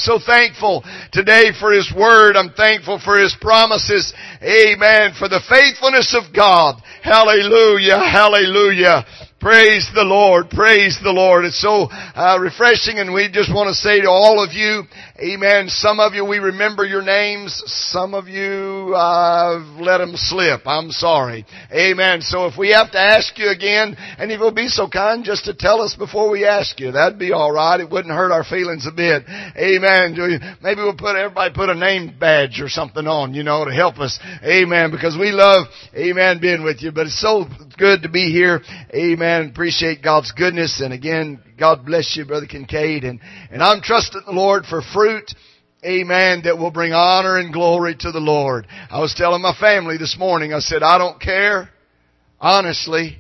So thankful today for His Word. I'm thankful for His promises. Amen. For the faithfulness of God. Hallelujah. Hallelujah. Praise the Lord. Praise the Lord. It's so refreshing, and we just want to say to all of you, amen. Some of you, we remember your names. Some of you, let them slip. I'm sorry. Amen. So if we have to ask you again, and if you'll be so kind just to tell us before we ask you, that'd be all right. It wouldn't hurt our feelings a bit. Amen. Maybe we'll everybody put a name badge or something on, to help us. Amen. Because we love, amen, being with you. But it's so good to be here. Amen. Appreciate God's goodness. And again, God bless you, Brother Kincaid. And I'm trusting the Lord for fruit, amen, that will bring honor and glory to the Lord. I was telling my family this morning, I said, I don't care, honestly,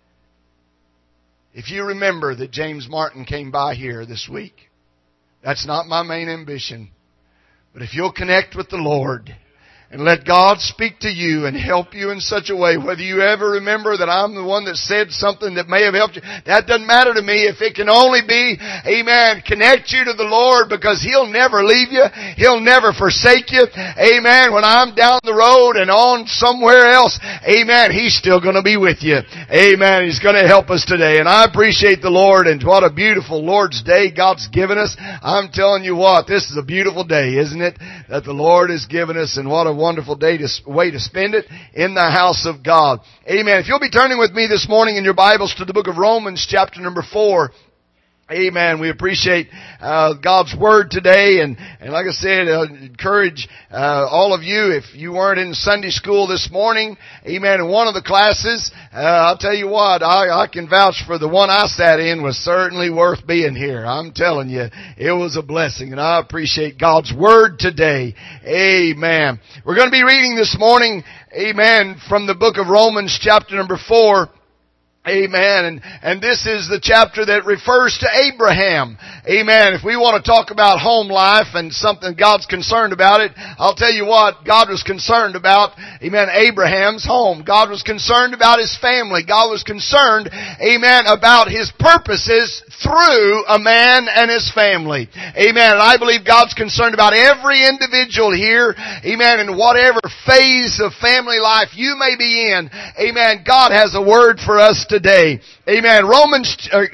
if you remember that James Martin came by here this week. That's not my main ambition. But if you'll connect with the Lord and let God speak to you and help you in such a way, whether you ever remember that I'm the one that said something that may have helped you, that doesn't matter to me. If it can only be, amen, connect you to the Lord, because He'll never leave you. He'll never forsake you. Amen. When I'm down the road and on somewhere else, amen, He's still going to be with you. Amen. He's going to help us today. And I appreciate the Lord, and what a beautiful Lord's Day God's given us. I'm telling you what, this is a beautiful day, isn't it? That the Lord has given us, and what a wonderful way to spend it in the house of God. Amen. If you'll be turning with me this morning in your Bibles to the book of Romans, chapter number 4. Amen. We appreciate God's Word today, and like I said, encourage all of you, if you weren't in Sunday school this morning, amen, in one of the classes, I'll tell you what, I can vouch for the one I sat in was certainly worth being here. I'm telling you, it was a blessing, and I appreciate God's Word today. Amen. We're going to be reading this morning, amen, from the book of Romans, chapter number 4. Amen. And this is the chapter that refers to Abraham. Amen. If we want to talk about home life and something God's concerned about it, I'll tell you what, God was concerned about, amen, Abraham's home. God was concerned about his family. God was concerned, amen, about His purposes through a man and his family. Amen. And I believe God's concerned about every individual here. Amen. In whatever phase of family life you may be in. Amen. God has a word for us today. Amen. Romans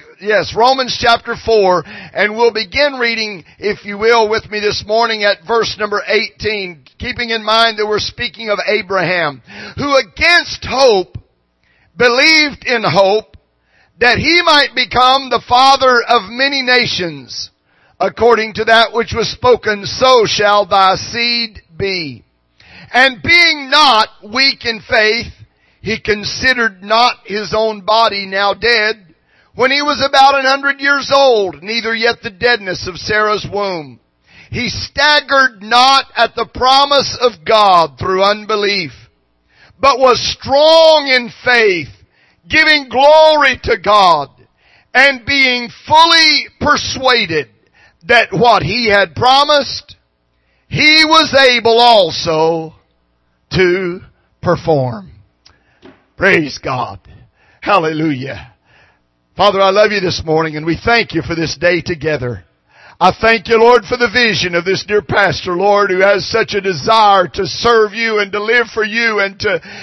chapter 4, and we'll begin reading, if you will, with me this morning at verse number 18, keeping in mind that we're speaking of Abraham, who against hope believed in hope, that he might become the father of many nations, according to that which was spoken, so shall thy seed be. And being not weak in faith, he considered not his own body now dead, when he was about 100 years old, neither yet the deadness of Sarah's womb. He staggered not at the promise of God through unbelief, but was strong in faith, giving glory to God, and being fully persuaded that what He had promised, He was able also to perform. Praise God. Hallelujah. Father, I love You this morning, and we thank You for this day together. I thank You, Lord, for the vision of this dear pastor, Lord, who has such a desire to serve You and to live for You and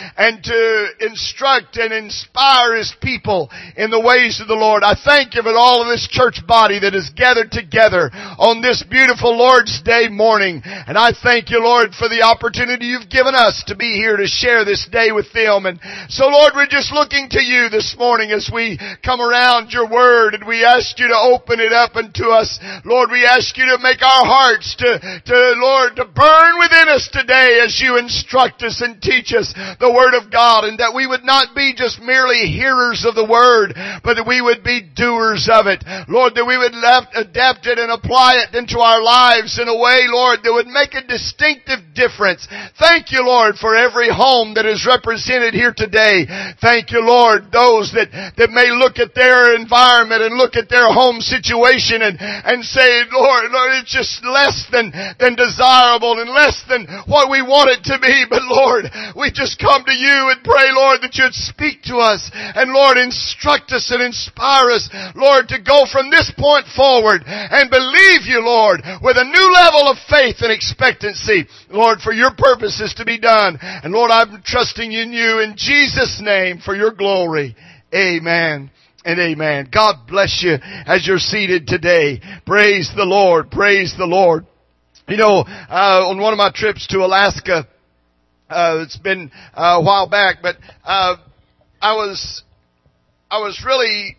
to instruct and inspire his people in the ways of the Lord. I thank You for all of this church body that is gathered together on this beautiful Lord's Day morning. And I thank You, Lord, for the opportunity You've given us to be here to share this day with them. And so, Lord, we're just looking to You this morning as we come around Your Word, and we ask You to open it up unto us. Lord, we ask You to make our hearts Lord, to burn within us today as You instruct us and teach us the Word of God, and that we would not be just merely hearers of the Word, but that we would be doers of it. Lord, that we would adapt it and apply it into our lives in a way, Lord, that would make a distinctive difference. Thank You, Lord, for every home that is represented here today. Thank You, Lord, those that may look at their environment and look at their home situation and say, say, Lord, it's just less than desirable and less than what we want it to be. But Lord, we just come to you and pray, Lord, that you'd speak to us and Lord, instruct us and inspire us, Lord, to go from this point forward and believe you, Lord, with a new level of faith and expectancy, Lord, for your purposes to be done. And Lord, I'm trusting in you in Jesus' name for your glory. Amen and amen. God bless you as you're seated today. Praise the Lord. Praise the Lord. You know, on one of my trips to Alaska, it's been a while back, but I was really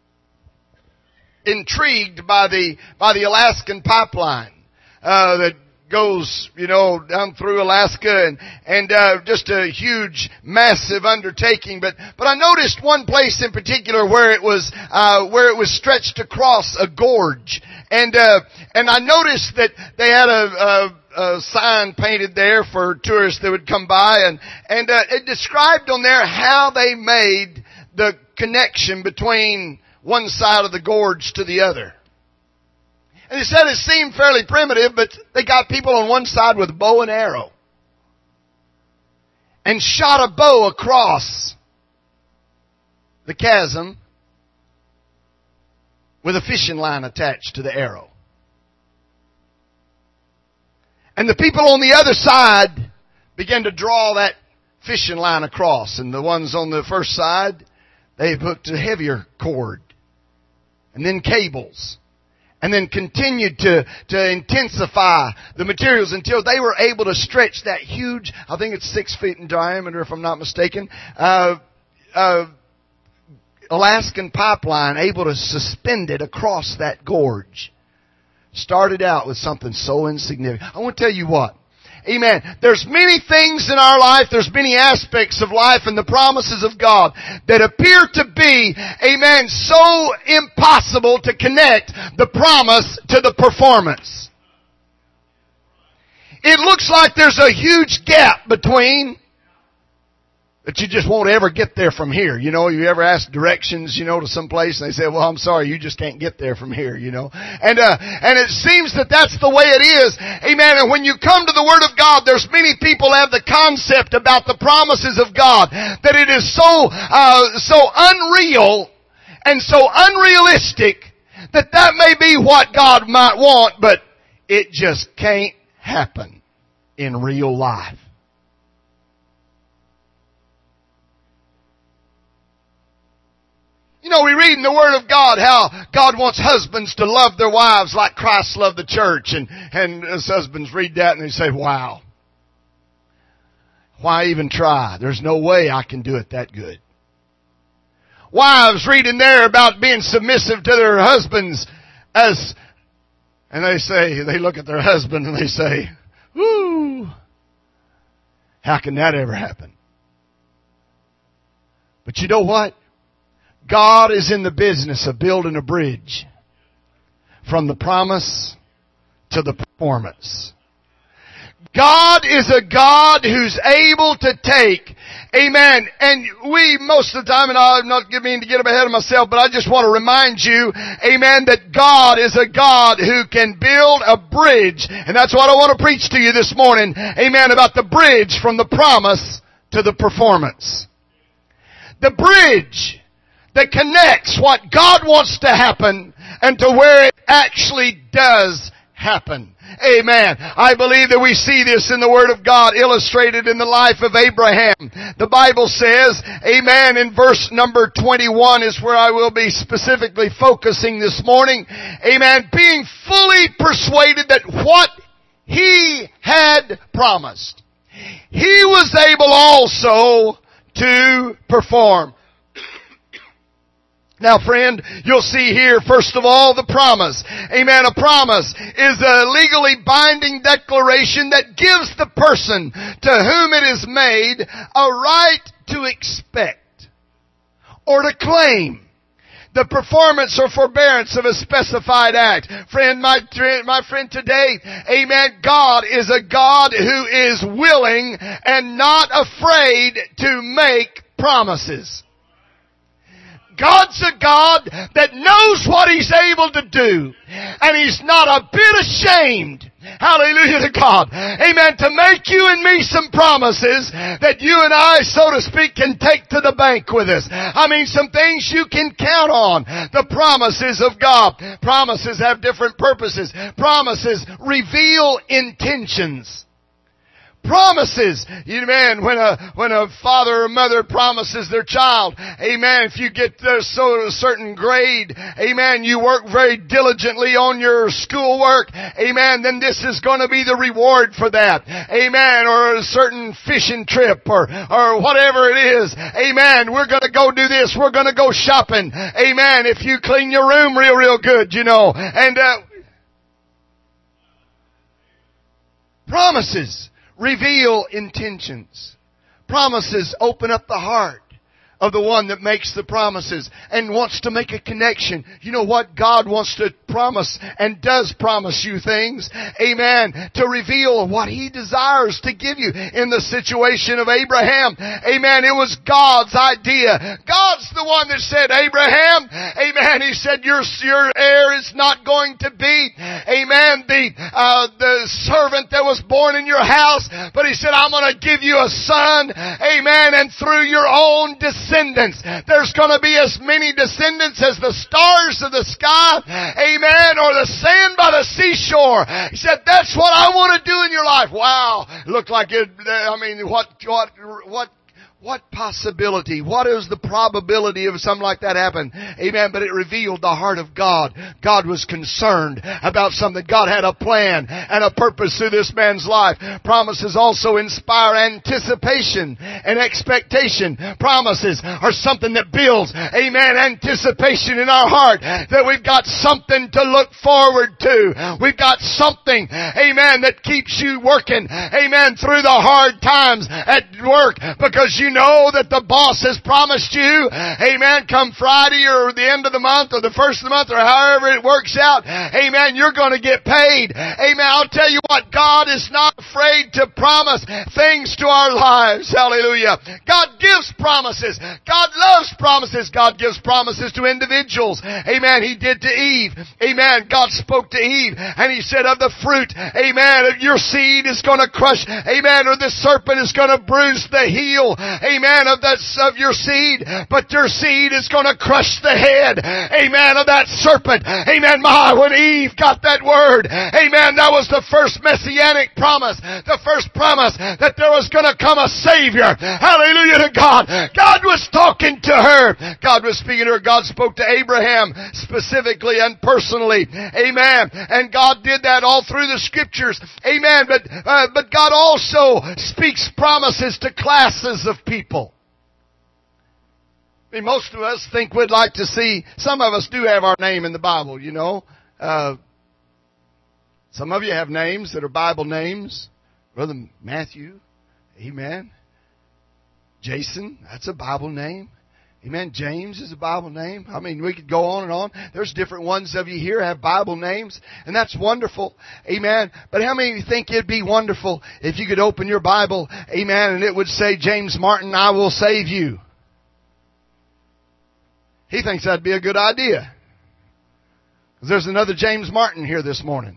intrigued by the Alaskan pipeline that goes, down through Alaska and just a huge, massive undertaking. But I noticed one place in particular where it was stretched across a gorge. And I noticed that they had a sign painted there for tourists that would come by and it described on there how they made the connection between one side of the gorge to the other. And they said it seemed fairly primitive, but they got people on one side with a bow and arrow and shot a bow across the chasm with a fishing line attached to the arrow. And the people on the other side began to draw that fishing line across. And the ones on the first side, they hooked a heavier cord and then cables. And then continued to intensify the materials until they were able to stretch that huge, I think it's 6 feet in diameter if I'm not mistaken, Alaskan pipeline, able to suspend it across that gorge. Started out with something so insignificant. I want to tell you what. Amen. There's many things in our life, there's many aspects of life and the promises of God that appear to be, amen, so impossible to connect the promise to the performance. It looks like there's a huge gap between that you just won't ever get there from here. You ever ask directions, to some place and they say, well, I'm sorry, you just can't get there from here, And it seems that that's the way it is. Amen. And when you come to the Word of God, there's many people have the concept about the promises of God that it is so unreal and so unrealistic that may be what God might want, but it just can't happen in real life. We read in the Word of God how God wants husbands to love their wives like Christ loved the church. And as husbands read that and they say, wow. Why even try? There's no way I can do it that good. Wives read in there about being submissive to their husbands and they look at their husband and they say, whoo, how can that ever happen? But you know what? God is in the business of building a bridge from the promise to the performance. God is a God who's able to take, amen, and we most of the time, and I'm not meaning to get ahead of myself, but I just want to remind you, amen, that God is a God who can build a bridge, and that's what I want to preach to you this morning, amen, about the bridge from the promise to the performance. The bridge that connects what God wants to happen and to where it actually does happen. Amen. I believe that we see this in the Word of God illustrated in the life of Abraham. The Bible says, amen, in verse number 21 is where I will be specifically focusing this morning. Amen. Being fully persuaded that what he had promised, he was able also to perform. Now, friend, you'll see here, first of all, the promise. Amen. A promise is a legally binding declaration that gives the person to whom it is made a right to expect or to claim the performance or forbearance of a specified act. Friend, my friend, today, amen, God is a God who is willing and not afraid to make promises. God's a God that knows what He's able to do. And He's not a bit ashamed, hallelujah to God, amen, to make you and me some promises that you and I, so to speak, can take to the bank with us. I mean, some things you can count on. The promises of God. Promises have different purposes. Promises reveal intentions. Promises. Amen. When a father or mother promises their child, amen, if you get to a certain grade, amen, you work very diligently on your schoolwork, amen, then this is going to be the reward for that. Amen. Or a certain fishing trip or whatever it is. Amen. We're going to go do this. We're going to go shopping. Amen. If you clean your room real good, you know. And, promises reveal intentions. Promises open up the heart of the one that makes the promises and wants to make a connection. You know what? God wants to promise and does promise you things. Amen. To reveal what He desires to give you. In the situation of Abraham, amen, it was God's idea. God's the one that said, Abraham, amen, He said, your heir is not going to be, amen, the servant that was born in your house, but He said, I'm going to give you a son, amen, and through your own descendants, there's going to be as many descendants as the stars of the sky, amen, or the sand by the seashore. He said, that's what I want to do in your life. Wow. Looked like it, I mean, what possibility? What is the probability of something like that happen? Amen. But it revealed the heart of God. God was concerned about something. God had a plan and a purpose through this man's life. Promises also inspire anticipation and expectation. Promises are something that builds, amen, anticipation in our heart that we've got something to look forward to. We've got something, amen, that keeps you working, amen, through the hard times at work, because you know that the boss has promised you, amen, come Friday or the end of the month or the first of the month or however it works out, amen, you're going to get paid. Amen. I'll tell you what, God is not afraid to promise things to our lives. Hallelujah. God gives promises. God loves promises. God gives promises to individuals. Amen. He did to Eve. Amen. God spoke to Eve and He said, of the fruit, amen, of your seed is going to crush, amen, or the serpent is going to bruise the heel, amen, of your seed, but your seed is going to crush the head, amen, of that serpent. Amen. When Eve got that word, amen, that was the first messianic promise, the first promise that there was going to come a Savior. Hallelujah to God. God was talking to her. God was speaking to her. God spoke to Abraham specifically and personally. Amen. And God did that all through the Scriptures. Amen. But God also speaks promises to classes of people. I mean, most of us think we'd like to see, some of us do have our name in the Bible, you know. Some of you have names that are Bible names. Brother Matthew, amen. Jason, that's a Bible name. Amen. James is a Bible name. I mean, we could go on and on. There's different ones of you here have Bible names, and that's wonderful. Amen. But how many of you think it'd be wonderful if you could open your Bible, amen, and it would say, James Martin, I will save you? He thinks that'd be a good idea. Because there's another James Martin here this morning.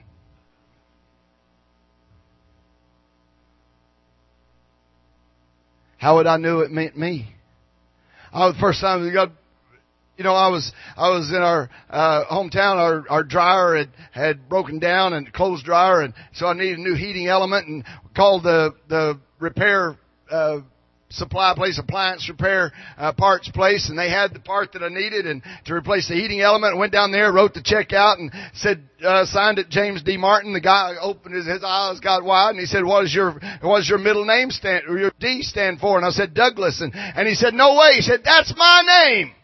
How would I know it meant me? The first time we got, you know, I was in our hometown. Our dryer had broken down, and clothes dryer, and so I needed a new heating element, and called the repair supply place, appliance repair parts place, and they had the part that I needed and to replace the heating element. I went down there, wrote the check out, and said, signed it James D. Martin. The guy opened his eyes, got wide, and he said, what does your middle name stand, or your D stand for? And I said, Douglas. And he said, no way. He said, that's my name.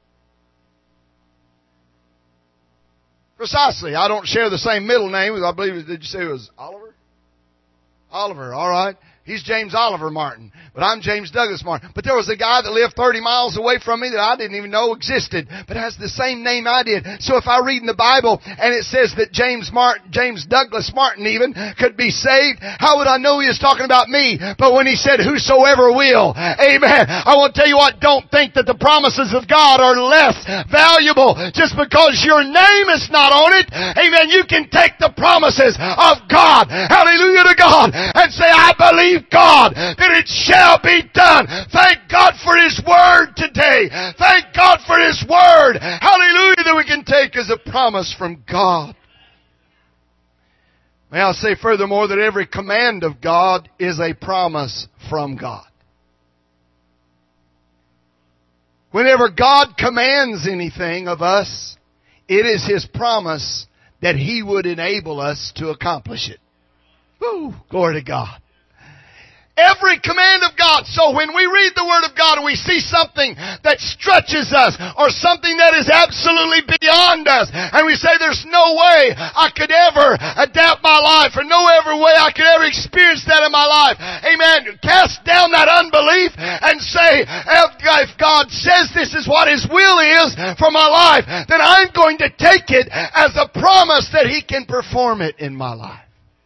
Precisely. I don't share the same middle name. I believe, did you say it was Oliver? Oliver, all right. He's James Oliver Martin, but I'm James Douglas Martin. But there was a guy that lived 30 miles away from me that I didn't even know existed, but has the same name I did. So if I read in the Bible and it says that James Douglas Martin even could be saved, how would I know he was talking about me? But when he said, whosoever will, amen. I want to tell you what, don't think that the promises of God are less valuable just because your name is not on it. Amen. You can take the promises of God, hallelujah to God, and say, I believe God that it shall be done. Thank God for His Word today. Thank God for His Word. Hallelujah, that we can take as a promise from God. May I say furthermore that every command of God is a promise from God. Whenever God commands anything of us, it is His promise that He would enable us to accomplish it. Woo, glory to God. Every command of God. So when we read the Word of God and we see something that stretches us or something that is absolutely beyond us, and we say there's no way I could ever adapt my life or no ever way I could ever experience that in my life. Amen. Cast down that unbelief and say, if God says this is what His will is for my life, then I'm going to take it as a promise that He can perform it in my life.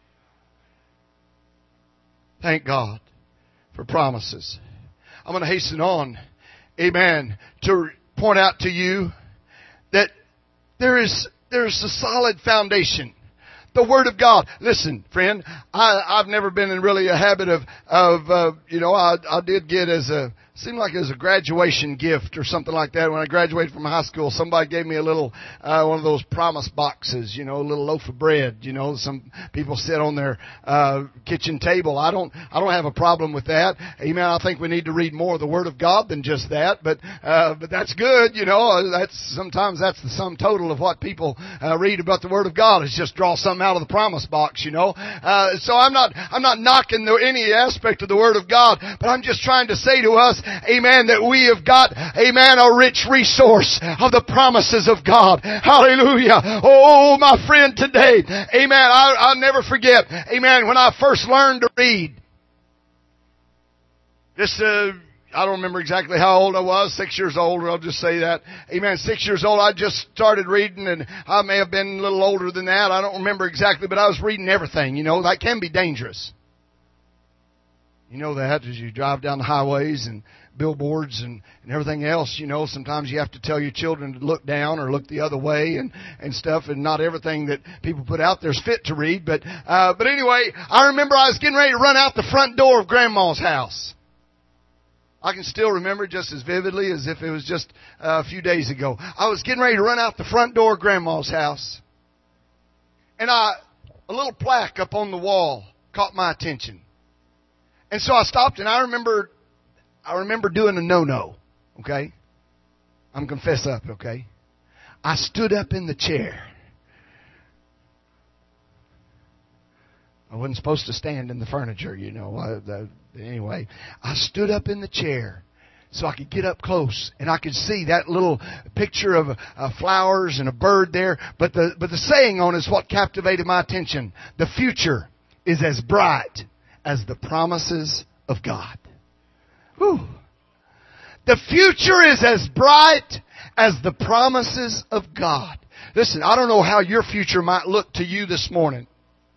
Thank God for promises. I'm going to hasten on, amen, to point out to you that there's a solid foundation. The Word of God. Listen, friend, I've never been in really a habit of I did get seemed like it was a graduation gift or something like that. When I graduated from high school, somebody gave me a little, one of those promise boxes, a little loaf of bread. Some people sit on their, kitchen table. I don't have a problem with that. Amen. I think we need to read more of the Word of God than just that, but that's good. Sometimes that's the sum total of what people, read about the Word of God is just draw something out of the promise box, So I'm not knocking any aspect of the Word of God, but I'm just trying to say to us, amen, that we have got, amen, a rich resource of the promises of God. Hallelujah. Oh, my friend, today, amen, I'll never forget, amen, when I first learned to read. I don't remember exactly how old I was, 6 years old, I'll just say that. Amen, 6 years old, I just started reading, and I may have been a little older than that. I don't remember exactly, but I was reading everything, that can be dangerous. You know that as you drive down the highways and billboards and everything else, sometimes you have to tell your children to look down or look the other way and stuff, and not everything that people put out there is fit to read. But anyway, I remember I was getting ready to run out the front door of Grandma's house. I can still remember just as vividly as if it was just a few days ago. I was getting ready to run out the front door of Grandma's house. And a little plaque up on the wall caught my attention. And so I stopped, and I remember doing a no-no, okay? I'm going to fess up, okay? I stood up in the chair. I wasn't supposed to stand in the furniture, anyway, I stood up in the chair so I could get up close and I could see that little picture of flowers and a bird there. But the saying on it is what captivated my attention. The future is as bright as the promises of God. Whew. The future is as bright as the promises of God. Listen, I don't know how your future might look to you this morning.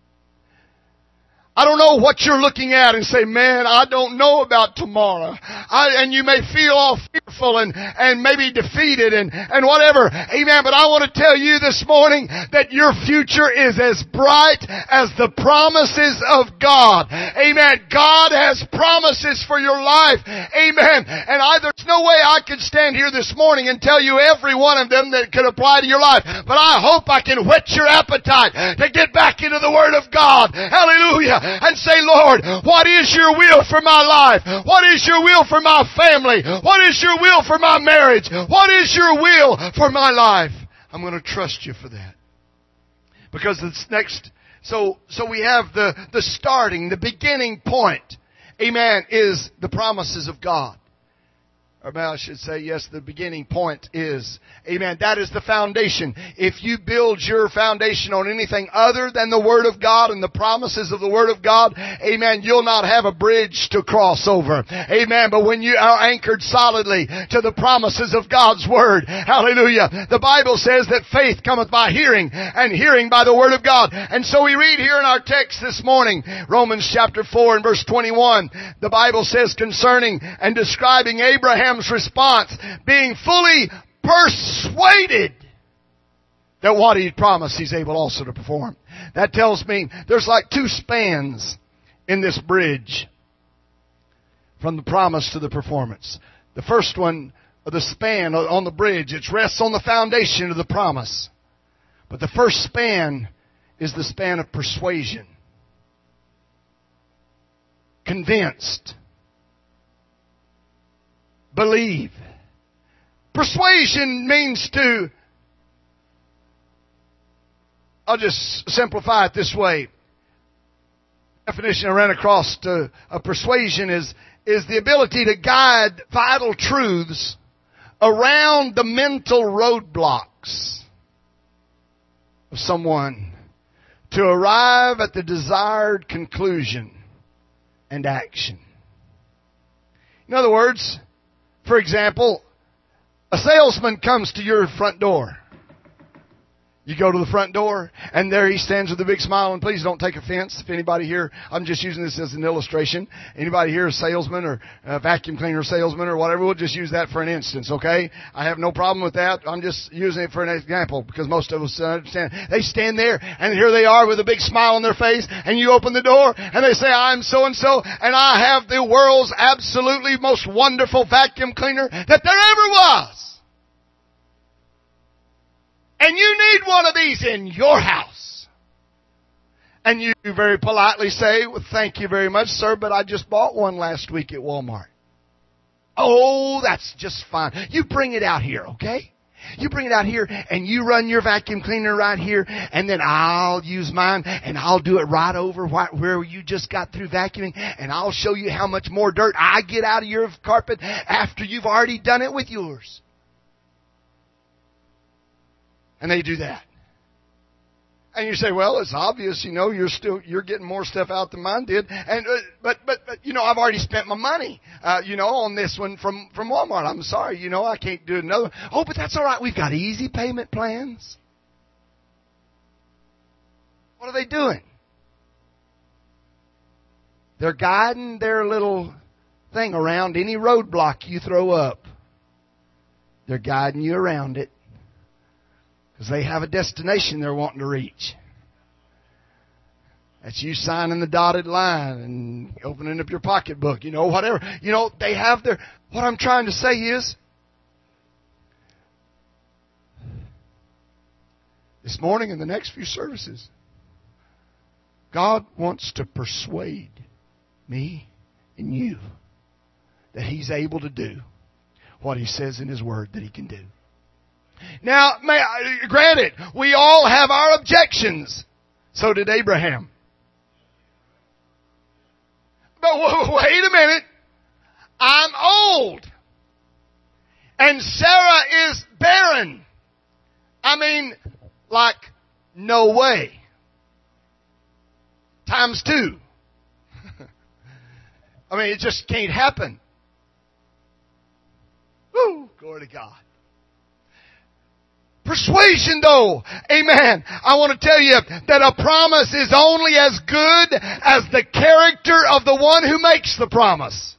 I don't know what you're looking at and say, man, I don't know about tomorrow. And you may feel all fearful and maybe defeated and whatever. Amen. But I want to tell you this morning that your future is as bright as the promises of God. Amen. God has promises for your life. Amen. And there's no way I could stand here this morning and tell you every one of them that could apply to your life. But I hope I can whet your appetite to get back into the Word of God. Hallelujah. And say, Lord, what is your will for my life? What is your will for my family? What is your will for my marriage? What is your will for my life? I'm going to trust you for that. Because it's next, so we have the starting, the beginning point, amen, is the promises of God. or I should say, yes, the beginning point is, amen, that is the foundation. If you build your foundation on anything other than the Word of God and the promises of the Word of God, amen, you'll not have a bridge to cross over. Amen. But when you are anchored solidly to the promises of God's Word, hallelujah, the Bible says that faith cometh by hearing, and hearing by the Word of God. And so we read here in our text this morning, Romans chapter 4 and verse 21, the Bible says concerning and describing Abraham's response, being fully persuaded that what he promised he's able also to perform. That tells me there's like two spans in this bridge from the promise to the performance. The first one, the span on the bridge, it rests on the foundation of the promise. But the first span is the span of persuasion. Convinced. Believe. Persuasion means to, I'll just simplify it this way. Definition I ran across to a persuasion is the ability to guide vital truths around the mental roadblocks of someone to arrive at the desired conclusion and action. In other words, for example, a salesman comes to your front door. You go to the front door, and there he stands with a big smile. And please don't take offense if anybody here, I'm just using this as an illustration. Anybody here a salesman or a vacuum cleaner salesman or whatever, we'll just use that for an instance, okay? I have no problem with that. I'm just using it for an example because most of us understand. They stand there, and here they are with a big smile on their face, and you open the door, and they say, I'm so-and-so, and I have the world's absolutely most wonderful vacuum cleaner that there ever was. And you need one of these in your house. And you very politely say, well, thank you very much, sir, but I just bought one last week at Walmart. Oh, that's just fine. You bring it out here, okay? You bring it out here and you run your vacuum cleaner right here, and then I'll use mine and I'll do it right over where you just got through vacuuming, and I'll show you how much more dirt I get out of your carpet after you've already done it with yours. And they do that. And you say, well, it's obvious, you're getting more stuff out than mine did. And, but, I've already spent my money, on this one from Walmart. I'm sorry, I can't do another. Oh, but that's all right. We've got easy payment plans. What are they doing? They're guiding their little thing around any roadblock you throw up. They're guiding you around it. Because they have a destination they're wanting to reach. That's you signing the dotted line and opening up your pocketbook, whatever. They have their... What I'm trying to say is, this morning in the next few services, God wants to persuade me and you that He's able to do what He says in His Word that He can do. Now, granted, we all have our objections. So did Abraham. But wait a minute. I'm old. And Sarah is barren. No way. Times 2. It just can't happen. Woo, glory to God. Persuasion, though, amen, I want to tell you that a promise is only as good as the character of the one who makes the promise.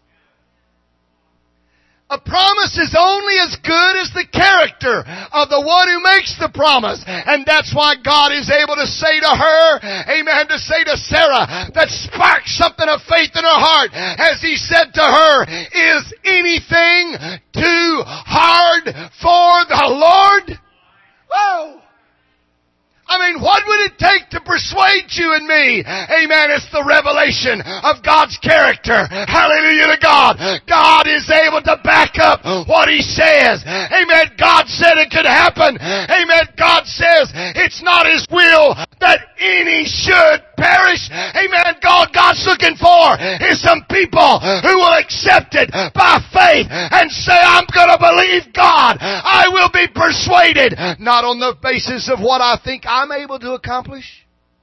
A promise is only as good as the character of the one who makes the promise. And that's why God is able to say to her, amen, to say to Sarah, that sparked something of faith in her heart, as He said to her, is anything too hard for the Lord? Whoa! What would it take to persuade you and me? Amen. It's the revelation of God's character. Hallelujah to God. God is able to back up what He says. Amen. God said it could happen. Amen. God says it's not His will that any should perish. Amen. God's looking for is some people who will accept it by faith and say, I'm going to believe God. I will be persuaded, not on the basis of what I think I'm able to accomplish,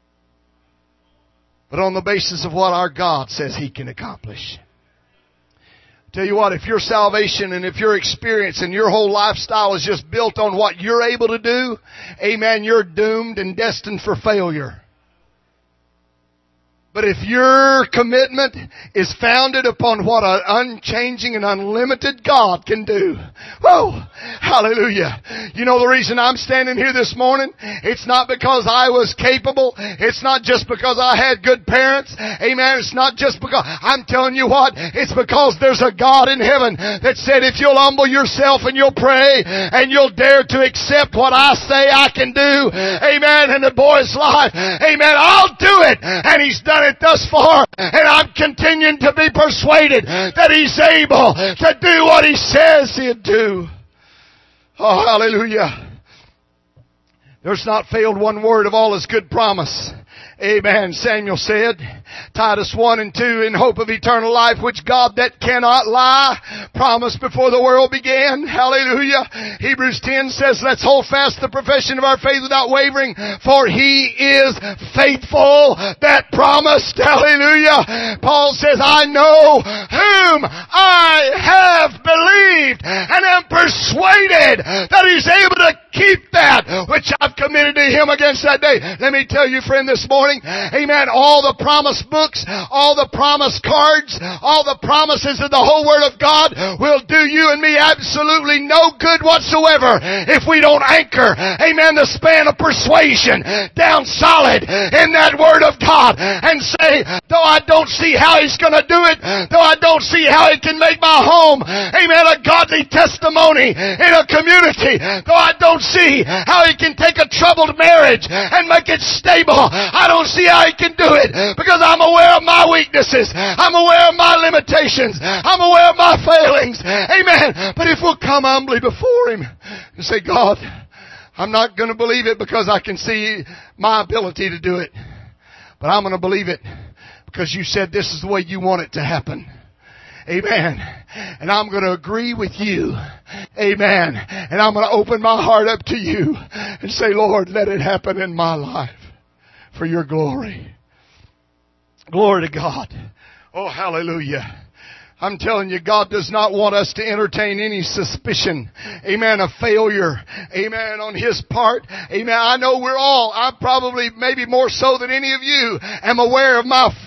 but on the basis of what our God says He can accomplish. Tell you what, if your salvation and if your experience and your whole lifestyle is just built on what you're able to do, amen, you're doomed and destined for failure. But if your commitment is founded upon what an unchanging and unlimited God can do, whoa, hallelujah. You know the reason I'm standing here this morning? It's not because I was capable. It's not just because I had good parents. Amen. It's not just because, I'm telling you what, it's because there's a God in heaven that said if you'll humble yourself and you'll pray and you'll dare to accept what I say I can do, amen, in the boy's life, amen, I'll do it. And He's done it thus far, and I'm continuing to be persuaded that He's able to do what He says He'll do. Oh, hallelujah. There's not failed one word of all His good promise. Amen. Samuel said, Titus 1 and 2, in hope of eternal life, which God that cannot lie promised before the world began. Hallelujah. Hebrews 10 says, let's hold fast the profession of our faith without wavering, for He is faithful that promised. Hallelujah. Paul says, I know whom I have believed and am persuaded that He's able to keep that which I've committed to Him against that day. Let me tell you, friend, this morning, amen, all the promise books, all the promise cards, all the promises of the whole Word of God will do you and me absolutely no good whatsoever if we don't anchor, amen, the span of persuasion down solid in that Word of God and say, though I don't see how He's going to do it, though I don't see how He can make my home, amen, a godly testimony in a community, though I don't see how He can take a troubled marriage and make it stable, I don't see how He can do it because I'm aware of my weaknesses. I'm aware of my limitations. I'm aware of my failings. Amen. But if we'll come humbly before Him and say, God, I'm not going to believe it because I can see my ability to do it. But I'm going to believe it because You said this is the way You want it to happen. Amen. And I'm going to agree with You. Amen. And I'm going to open my heart up to You and say, Lord, let it happen in my life for Your glory. Glory to God. Oh, hallelujah. I'm telling you, God does not want us to entertain any suspicion, amen, of failure, amen, on His part. Amen. I know I probably, maybe more so than any of you, am aware of my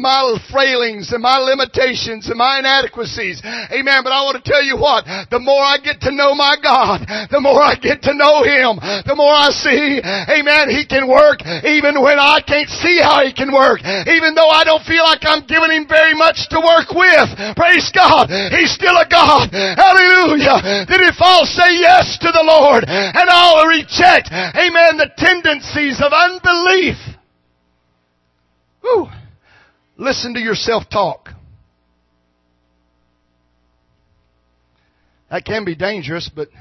failings and my limitations and my inadequacies. Amen. But I want to tell you what, the more I get to know my God, the more I get to know Him, the more I see, amen, He can work even when I can't see how He can work. Even though I don't feel like I'm giving Him very much to work with. Praise God. He's still a God. Hallelujah. That if I'll say yes to the Lord and I'll reject, amen, the tendencies of unbelief. Whew. Listen to your self-talk. That can be dangerous, but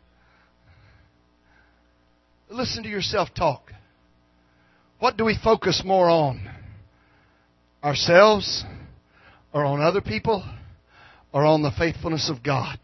listen to your self-talk. What do we focus more on? Ourselves? Or on other people? Or on the faithfulness of God?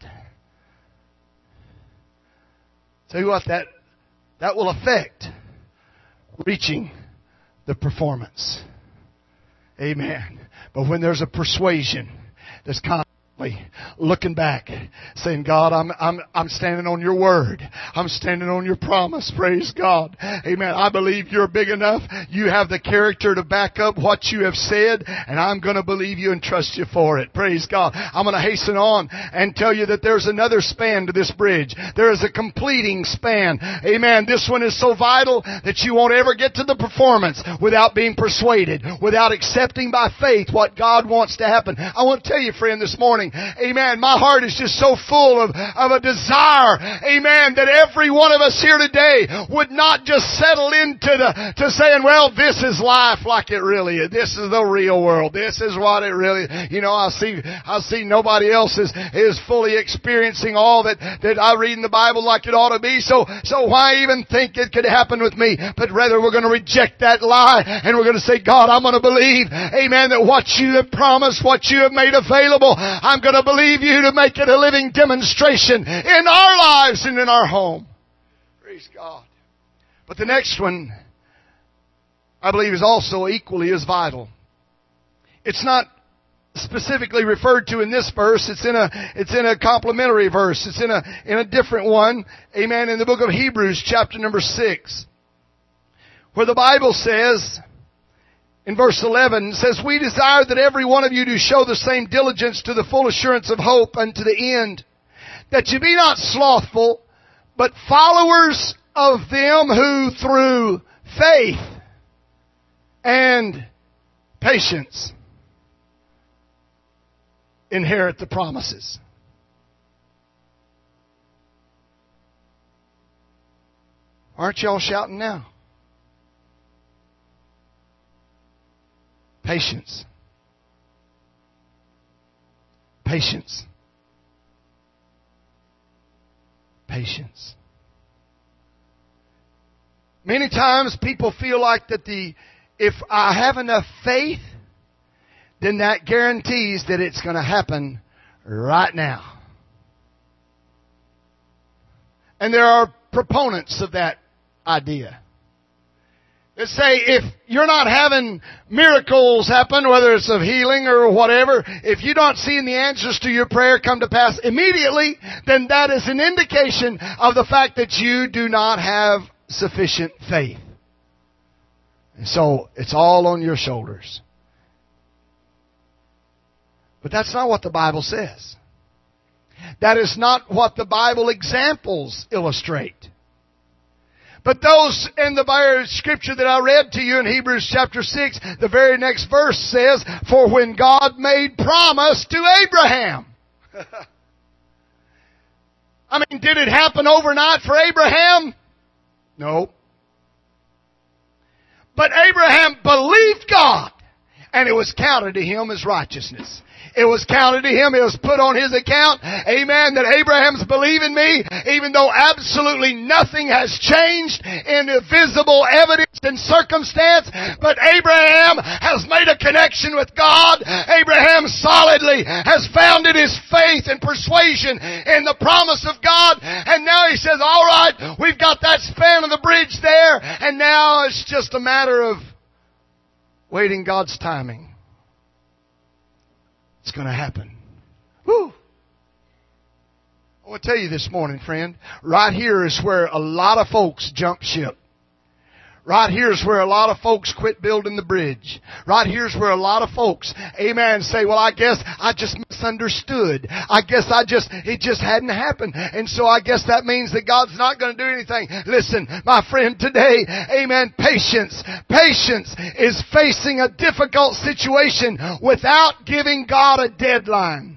Tell you what, that will affect reaching the performance. Amen. But when there's a persuasion that's constantly looking back, saying, God, I'm standing on Your word. I'm standing on Your promise. Praise God. Amen. I believe You're big enough. You have the character to back up what You have said, and I'm going to believe You and trust You for it. Praise God. I'm going to hasten on and tell you that there's another span to this bridge. There is a completing span. Amen. This one is so vital that you won't ever get to the performance without being persuaded, without accepting by faith what God wants to happen. I want to tell you, friend, this morning, amen, my heart is just so full of a desire, amen, that every one of us here today would not just settle into to saying, well, this is life like it really is. This is the real world. This is what it really, I see nobody else is fully experiencing all that I read in the Bible like it ought to be. So why even think it could happen with me? But rather we're going to reject that lie and we're going to say, God, I'm going to believe, amen, that what You have promised, what You have made available, I'm I'm going to believe you to make it a living demonstration in our lives and in our home. Praise God. But the next one, I believe, is also equally as vital. It's not specifically referred to in this verse. It's in a complementary verse. It's in a different one. Amen. In the book of Hebrews, chapter number 6, where the Bible says, in verse 11, it says, "We desire that every one of you do show the same diligence to the full assurance of hope unto the end, that you be not slothful, but followers of them who through faith and patience inherit the promises." Aren't y'all shouting now? Patience. Patience. Patience. Many times people feel like that if I have enough faith, then that guarantees that it's going to happen right now. And there are proponents of that idea. They say if you're not having miracles happen, whether it's of healing or whatever, if you're not seeing the answers to your prayer come to pass immediately, then that is an indication of the fact that you do not have sufficient faith. And so it's all on your shoulders. But that's not what the Bible says. That is not what the Bible examples illustrate. But those in the very scripture that I read to you in Hebrews chapter 6, the very next verse says, "For when God made promise to Abraham." I mean, did it happen overnight for Abraham? No. But Abraham believed God, and it was counted to him as righteousness. It was counted to him. It was put on his account. Amen. That Abraham's believing me, even though absolutely nothing has changed in the visible evidence and circumstance. But Abraham has made a connection with God. Abraham solidly has founded his faith and persuasion in the promise of God. And now he says, all right, we've got that span of the bridge there. And now it's just a matter of waiting God's timing. It's going to happen. Woo! I want to tell you this morning, friend, right here is where a lot of folks jump ship. Right here is where a lot of folks quit building the bridge. Right here is where a lot of folks, amen, say, well, I guess I just misunderstood. I guess it just hadn't happened. And so I guess that means that God's not going to do anything. Listen, my friend, today, amen, patience. Patience is facing a difficult situation without giving God a deadline.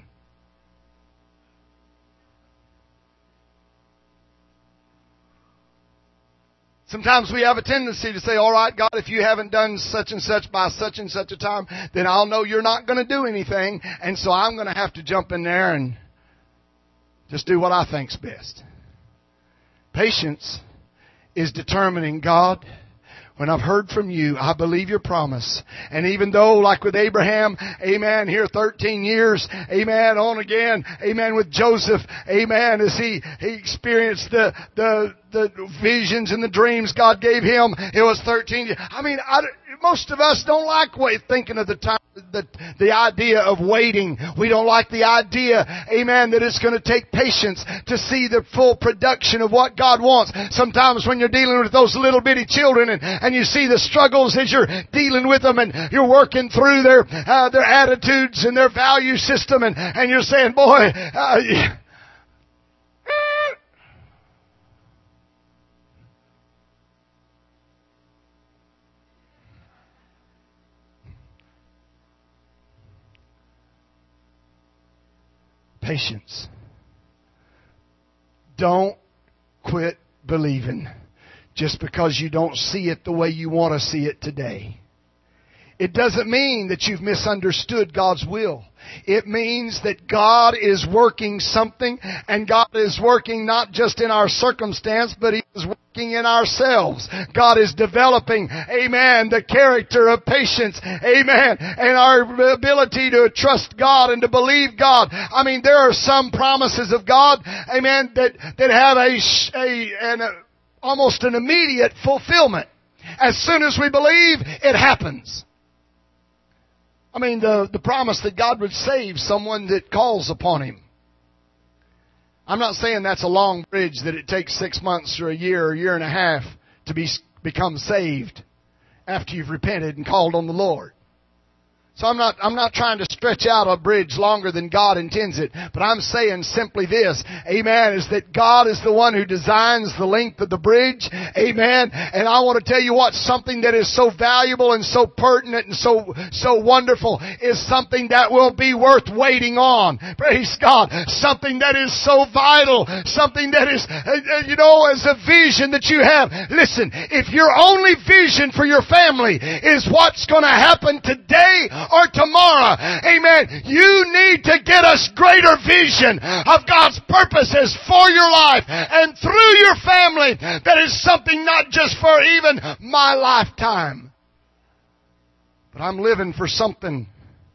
Sometimes we have a tendency to say, all right, God, if you haven't done such and such by such and such a time, then I'll know you're not going to do anything. And so I'm going to have to jump in there and just do what I think's best. Patience is determining, God, when I've heard from you, I believe your promise. And even though, like with Abraham, amen, here 13 years, amen, on again, amen, with Joseph, amen, as he experienced the visions and the dreams God gave him, it was 13 years. I mean, most of us don't like thinking of the time, the idea of waiting. We don't like the idea, amen, that it's going to take patience to see the full production of what God wants. Sometimes when you're dealing with those little bitty children and you see the struggles as you're dealing with them and you're working through their attitudes and their value system and you're saying, boy, patience. Don't quit believing just because you don't see it the way you want to see it today. It doesn't mean that you've misunderstood God's will. It means that God is working something, and God is working not just in our circumstance, but He is working in ourselves. God is developing, amen, the character of patience, amen, and our ability to trust God and to believe God. I mean, there are some promises of God, amen, that have almost an immediate fulfillment. As soon as we believe, it happens. I mean, the promise that God would save someone that calls upon Him. I'm not saying that's a long bridge, that it takes 6 months or a year and a half to become saved after you've repented and called on the Lord. So I'm not trying to stretch out a bridge longer than God intends it. But I'm saying simply this, amen, is that God is the one who designs the length of the bridge. Amen. And I want to tell you what, something that is so valuable and so pertinent and so wonderful is something that will be worth waiting on. Praise God. Something that is so vital. Something that is, as a vision that you have. Listen, if your only vision for your family is what's going to happen today or tomorrow, amen, you need to get a greater vision of God's purposes for your life and through your family that is something not just for even my lifetime, but I'm living for something.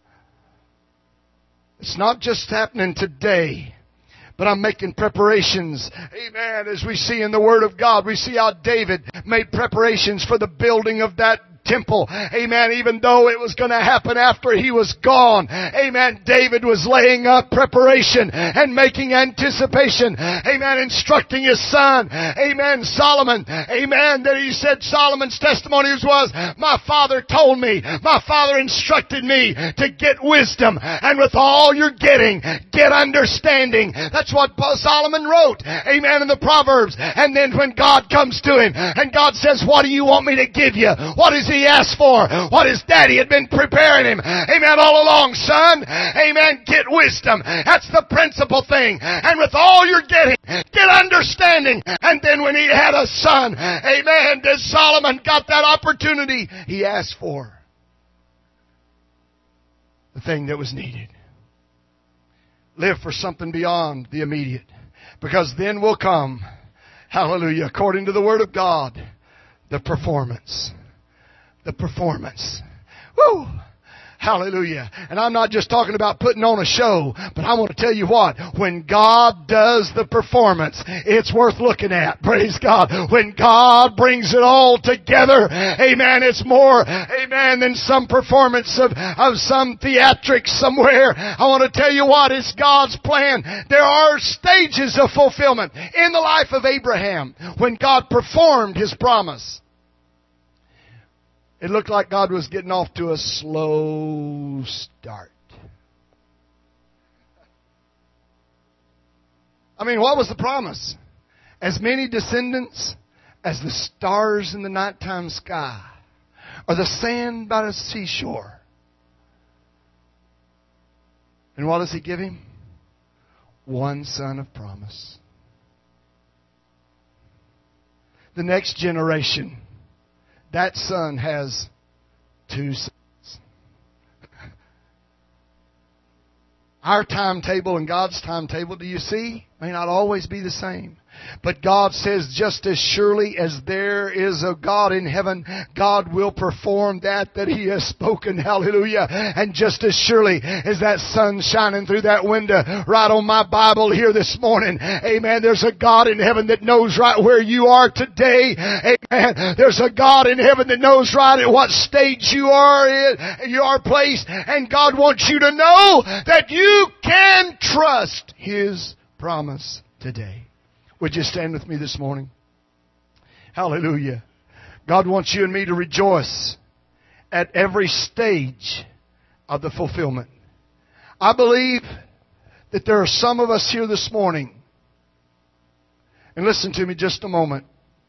It's not just happening today, but I'm making preparations. Amen. As we see in the Word of God, we see how David made preparations for the building of that temple. Amen. Even though it was going to happen after he was gone. Amen. David was laying up preparation and making anticipation. Amen. Instructing his son. Amen. Solomon. Amen. That he said Solomon's testimony was, my father told me, my father instructed me to get wisdom. And with all you're getting, get understanding. That's what Solomon wrote. Amen. In the Proverbs. And then when God comes to him and God says, what do you want me to give you? What is he asked for? What his daddy had been preparing him. Amen. All along, son. Amen. Get wisdom. That's the principal thing. And with all you're getting, get understanding. And then when he had a son, amen, that Solomon got that opportunity he asked for. The thing that was needed. Live for something beyond the immediate. Because then will come, hallelujah, according to the Word of God, the performance. The performance. Woo! Hallelujah. And I'm not just talking about putting on a show, but I want to tell you what, when God does the performance, it's worth looking at. Praise God. When God brings it all together, amen, it's more, amen, than some performance of some theatrics somewhere. I want to tell you what, it's God's plan. There are stages of fulfillment in the life of Abraham when God performed His promise. It looked like God was getting off to a slow start. I mean, what was the promise? As many descendants as the stars in the nighttime sky, or the sand by the seashore. And what does He give him? One son of promise. The next generation, that son has 2 sons. Our timetable and God's timetable, do you see, may not always be the same. But God says, just as surely as there is a God in heaven, God will perform that He has spoken. Hallelujah. And just as surely as that sun shining through that window right on my Bible here this morning, amen, there's a God in heaven that knows right where you are today. Amen. There's a God in heaven that knows right at what stage you are in your place. And God wants you to know that you can trust His promise today. Would you stand with me this morning? Hallelujah. God wants you and me to rejoice at every stage of the fulfillment. I believe that there are some of us here this morning, and listen to me just a moment.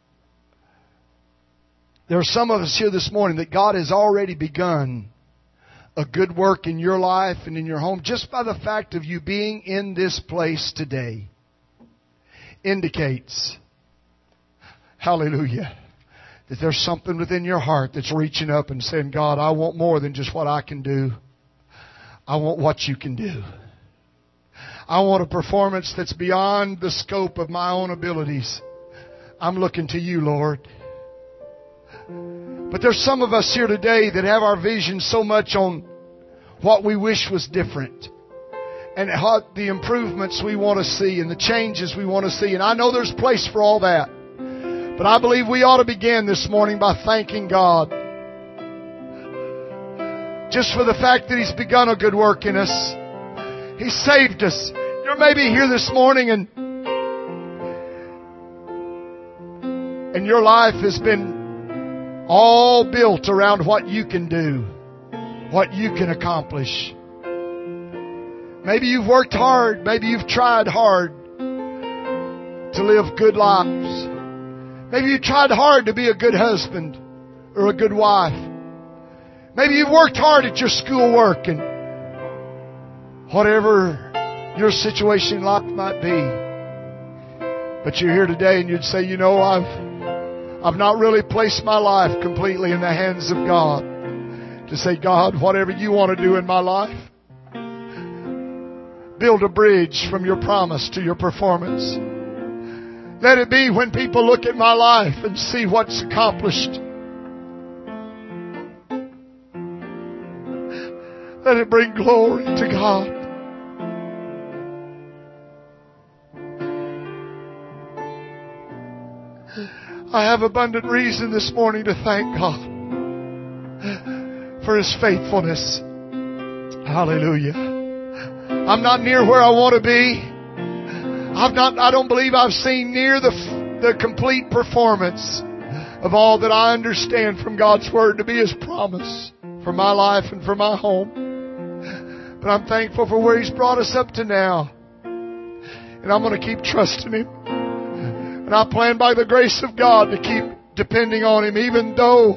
There are some of us here this morning that God has already begun a good work in your life and in your home just by the fact of you being in this place today. Indicates, hallelujah, that there's something within your heart that's reaching up and saying, God, I want more than just what I can do. I want what you can do. I want a performance that's beyond the scope of my own abilities. I'm looking to you, Lord. But there's some of us here today that have our vision so much on what we wish was different and how the improvements we want to see and the changes we want to see. And I know there's place for all that. But I believe we ought to begin this morning by thanking God just for the fact that He's begun a good work in us. He saved us. You're maybe here this morning and your life has been all built around what you can do, what you can accomplish. Maybe you've worked hard. Maybe you've tried hard to live good lives. Maybe you tried hard to be a good husband or a good wife. Maybe you've worked hard at your schoolwork and whatever your situation in life might be. But you're here today and you'd say, you know, I've not really placed my life completely in the hands of God. To say, God, whatever you want to do in my life, build a bridge from your promise to your performance. Let it be when people look at my life and see what's accomplished. Let it bring glory to God. I have abundant reason this morning to thank God for His faithfulness. Hallelujah. I'm not near where I want to be. I don't believe I've seen near the complete performance of all that I understand from God's Word to be His promise for my life and for my home. But I'm thankful for where He's brought us up to now. And I'm going to keep trusting Him. And I plan by the grace of God to keep depending on Him, even though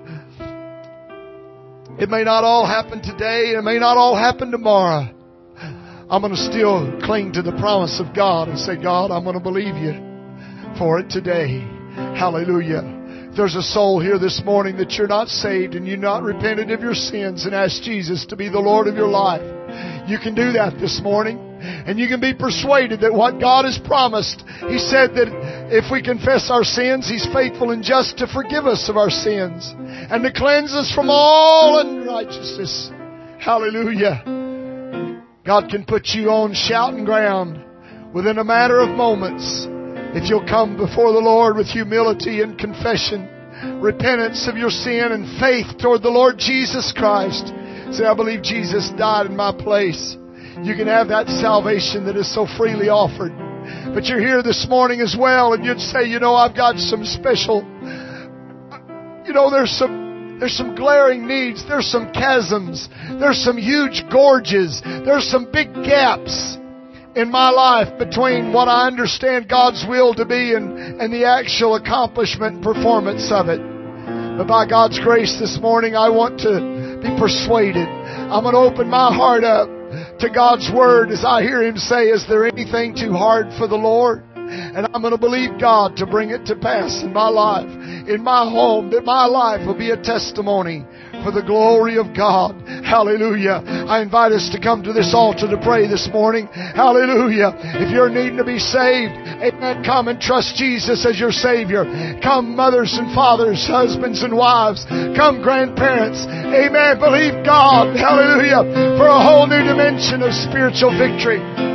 it may not all happen today, it may not all happen tomorrow. I'm going to still cling to the promise of God and say, God, I'm going to believe you for it today. Hallelujah. If there's a soul here this morning that you're not saved and you're not repented of your sins and asked Jesus to be the Lord of your life, you can do that this morning. And you can be persuaded that what God has promised, He said that if we confess our sins, He's faithful and just to forgive us of our sins and to cleanse us from all unrighteousness. Hallelujah. God can put you on shouting ground within a matter of moments if you'll come before the Lord with humility and confession, repentance of your sin and faith toward the Lord Jesus Christ. Say, I believe Jesus died in my place. You can have that salvation that is so freely offered. But you're here this morning as well and you'd say, you know, I've got some special, you know, there's some glaring needs. There's some chasms. There's some huge gorges. There's some big gaps in my life between what I understand God's will to be and the actual accomplishment and performance of it. But by God's grace this morning, I want to be persuaded. I'm going to open my heart up to God's Word as I hear Him say, is there anything too hard for the Lord? And I'm going to believe God to bring it to pass in my life, in my home, that my life will be a testimony for the glory of God. Hallelujah. I invite us to come to this altar to pray this morning. Hallelujah. If you're needing to be saved, amen, come and trust Jesus as your Savior. Come mothers and fathers, husbands and wives. Come grandparents. Amen. Believe God. Hallelujah. For a whole new dimension of spiritual victory.